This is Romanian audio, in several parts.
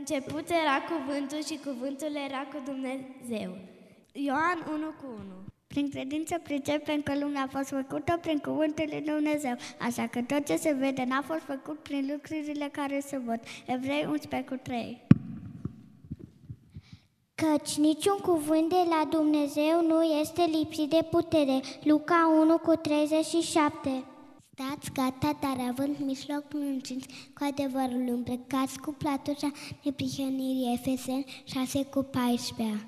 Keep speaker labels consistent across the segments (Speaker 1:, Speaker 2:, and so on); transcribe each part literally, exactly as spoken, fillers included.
Speaker 1: început era cuvântul și cuvântul era cu Dumnezeu. Ioan unu cu unu.
Speaker 2: Prin credință pricepem că lumea a fost făcută prin cuvântul lui Dumnezeu, așa că tot ce se vede n-a fost făcut prin lucrurile care se văd. Evrei unsprezece cu trei.
Speaker 3: Căci niciun cuvânt de la Dumnezeu nu este lipsit de putere. Luca unu cu treizeci și șapte. Stați gata, dar având mijloc nu încinți cu adevărul, îmbrăcați cu platoșa neprihănirii. Efeseni șase cu paisprezece.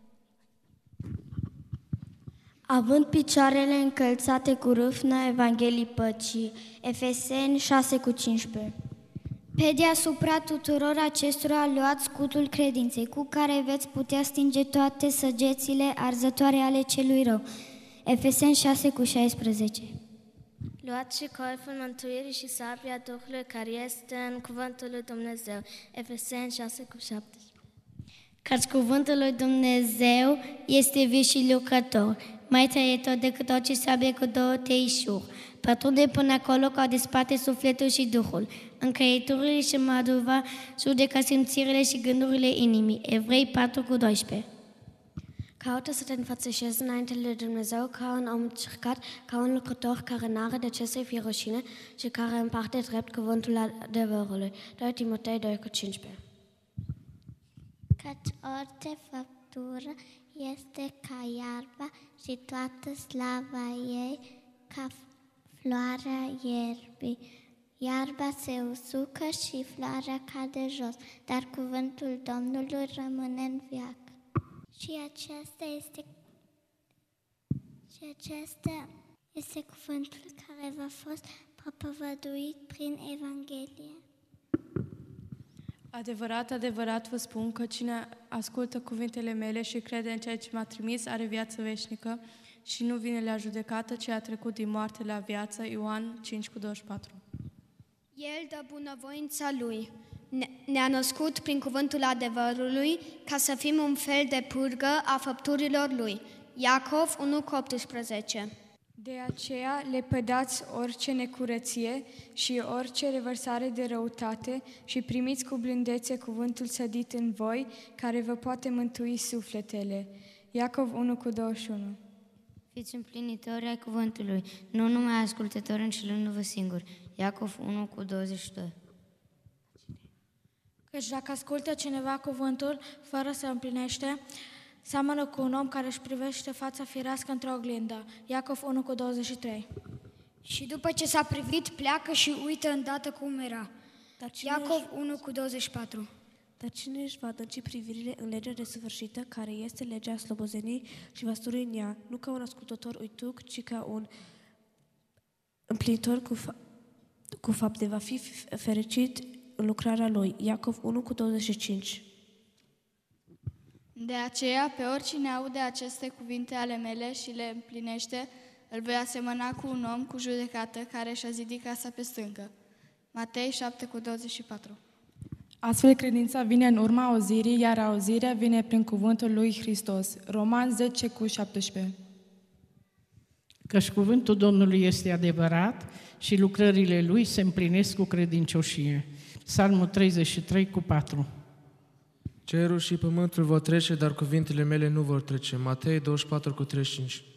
Speaker 4: Având picioarele încălțate cu râvnă Evangheliei păcii. Efeseni șase cu cincisprezece.
Speaker 5: Pe deasupra tuturor acestora luați scutul credinței, cu care veți putea stinge toate săgețile arzătoare ale celui rău. Efeseni șase cu șaisprezece.
Speaker 1: Luați și corful mântuirii și sabia Duhului care este în cuvântul lui Dumnezeu. Efeseni șase cu șaptesprezece.
Speaker 4: Căci cuvântul lui Dumnezeu este viu și lucrător, mai tăietor decât orice sabie cu două teișuri, pătrunde până acolo ca desparte sufletul și Duhul, încăieturile și măduva, judecă simțirile și gândurile inimii. Evrei patru cu doisprezece.
Speaker 6: Caută să te înfățișezi înainte lui Dumnezeu ca un om cercat, ca un lucrător care n-are de ce să-i fie rușine și care împarte drept cuvântul adevărului. doi Timotei doi cu cincisprezece.
Speaker 3: Căci orice făptură este ca iarba și toată slava ei ca floarea ierbii. Iarba se usucă și floarea cade jos, dar cuvântul Domnului rămâne în veac. Și acesta este, și acesta este cuvântul care v-a fost propovăduit prin Evanghelie.
Speaker 7: Adevărat, adevărat vă spun că cine ascultă cuvintele mele și crede în ceea ce m-a trimis are viață veșnică și nu vine la judecată, ci a trecut din moarte la viață. Ioan cinci cu douăzeci și patru.
Speaker 5: El dă bunăvoința Lui. Ne-a născut prin cuvântul adevărului ca să fim un fel de purgă a făpturilor Lui. Iacov unu cu optsprezece.
Speaker 8: De aceea le pădați orice necurăție și orice revărsare de răutate și primiți cu blândețe cuvântul sădit în voi, care vă poate mântui sufletele. Iacov unu cu douăzeci și unu.
Speaker 4: Fiți împlinitori ai cuvântului, nu numai ascultători înșelându-vă singuri. Iacov unu cu douăzeci și doi.
Speaker 9: Căci dacă ascultă cineva cuvântul fără să împlinește, seamănă cu un om care își privește fața firească într-o oglindă. Iacov unu cu douăzeci și trei.
Speaker 5: Și după ce s-a privit, pleacă și uită îndată cum era. Iacov unu cu douăzeci și patru.
Speaker 10: Dar cine își va adânci privirile în legea desăvârșită, care este legea slobozeniei, și va stărui în ea, nu ca un ascultător uituc, ci ca un împlinitor cu, fa- cu fapte, va fi fericit în lucrarea lui. Iacov unu cu douăzeci și cinci.
Speaker 11: De aceea, pe oricine aude aceste cuvinte ale mele și le împlinește, îl voi asemăna cu un om cu judecată care și-a zidit casa pe stâncă. Matei șapte cu douăzeci și patru.
Speaker 12: Astfel, credința vine în urma auzirii, iar auzirea vine prin cuvântul lui Hristos. Roman zece cu șaptesprezece.
Speaker 13: Căci cuvântul Domnului este adevărat și lucrările lui se împlinesc cu credincioșie. Psalmul treizeci și trei cu patru.
Speaker 14: Cerul și pământul vor trece, dar cuvintele mele nu vor trece. Matei douăzeci și patru cu treizeci și cinci.